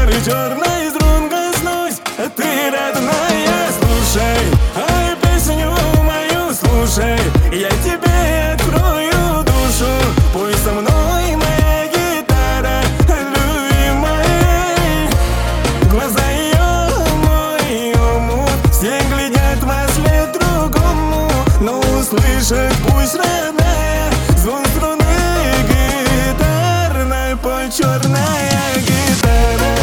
гитары черной струн коснусь, а ты родная. Слушай, ай, песню мою слушай, я тебе открою душу. Пой со мной, моя гитара, любимая. Глаза ее мой омут, все глядят во след другому, но услышать пусть родная звон струны гитарной. Пой, черная гитара.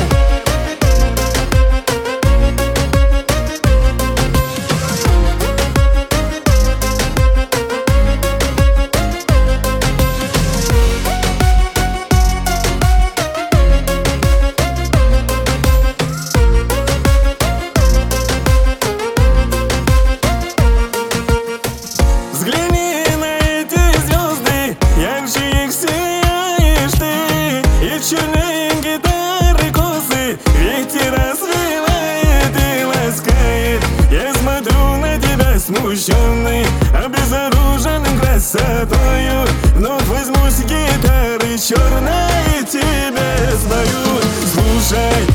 Взгляни на эти звезды, ярче их сияешь ты. И черные гитары косы ветер развивает и ласкает. Я смотрю на тебя смущенный, обезоруженным красотою. Вновь возьмусь гитары черной, тебе спою. Слушай,